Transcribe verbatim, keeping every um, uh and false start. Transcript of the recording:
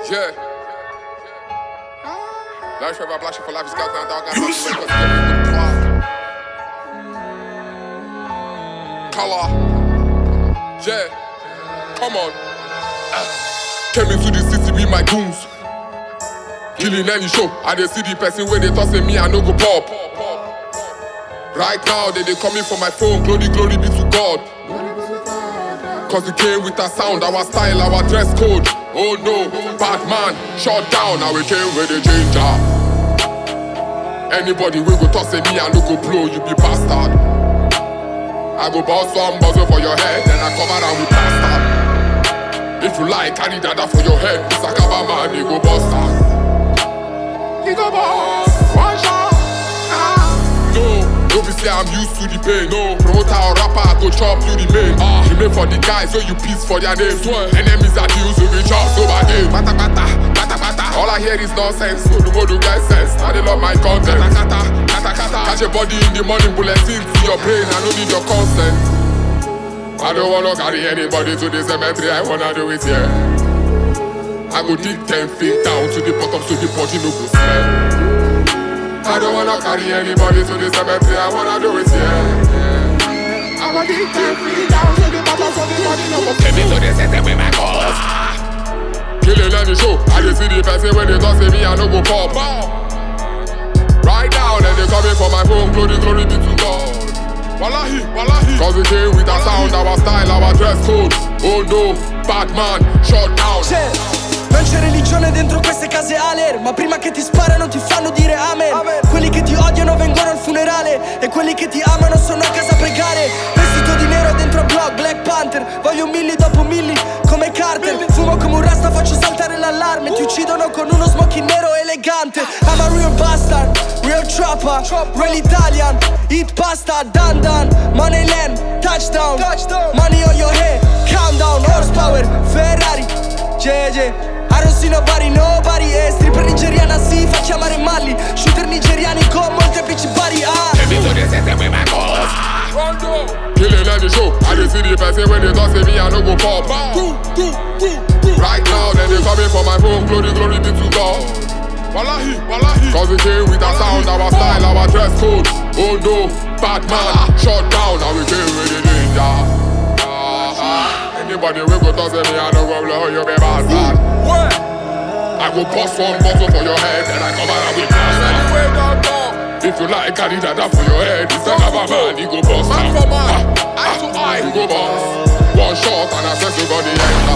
Yeah. Life forever, black shit for life is got down, dog. I Color. Yeah. Come on. Uh. Came into the city with my goons. Killing any show. I dey see the person where they toss me, I no go pop. Right now, they they coming for my phone. Glory, glory be to God. Cause we came with a sound, our style, our dress code. Oh no, bad man, shut down. Now we came with a ginger. Anybody we go toss me, I no go blow, you be bastard. I go bounce some buzzle for your head, then I cover down with bastard. If you like, carry dada for your head. It's a cover man, you go bastard. You go boss, one shot. Ah. No. Don't be say I'm used to the pain, no. Promoter or rapper, I go chop you the main. Ah, remain for the guys, so you peace for their names. Enemies are deals, so we chop so bad game. Bata bata, bata bata. All I hear is nonsense, so the more do get sense. I dey love my content. Kata kata, kata kata. Catch your body in the morning, bulletin to your brain. I don't need your consent. I don't wanna carry anybody to the cemetery. I wanna do it here. I go dig ten feet down to the bottom, so the body no go smell. I don't wanna carry anybody to the cemetery, I wanna do it here. Yeah. I'm gonna dig ten feet down to the bottom so the body no go take me to the center with my cause. Killing any show, I just see the person when they toss me, I no go pop. Right now, then they coming for my phone, glory, glory be to God. Wallahi, wallahi. Cause we came with our sound, our style, our dress code. Oh no, bad man, shut down. Non c'è religione dentro queste case aler, ma prima che ti sparano ti fanno dire amen. Amen. Quelli che ti odiano vengono al funerale e quelli che ti amano sono a casa a pregare. Vestito di nero dentro a blog, Black Panther. Voglio milli dopo milli come Carter. Fumo come un rasta, faccio saltare l'allarme. Ti uccidono con uno smoking nero elegante. I'm a real bastard, real trapper, real Italian. Eat pasta, dan dan. Money land, touchdown, money on your head. Countdown, horsepower, Ferrari, J J. I don't see nobody, nobody. E stripper nigeriana si fa chiamare Malli. Shooter nigeriani con molte bitch body. Ah, killing any show, I just see the person when they toss me, I no go pop. Right now, then they coming for my phone, glory, glory be to God. Wallahi, wallahi. Cause we came with our sound, our style, our dress code. Oh no, bad man, shut down. Now we came with the ninja. Anybody we go toss me, I no go blow, you be bastard. I go bust one bottle for your head, then I cover up with bastard. If you like, carry that up for your head. It's a cover man, you go bust. Man for man, eye to eye, you go bust. One shot and I press you got the end.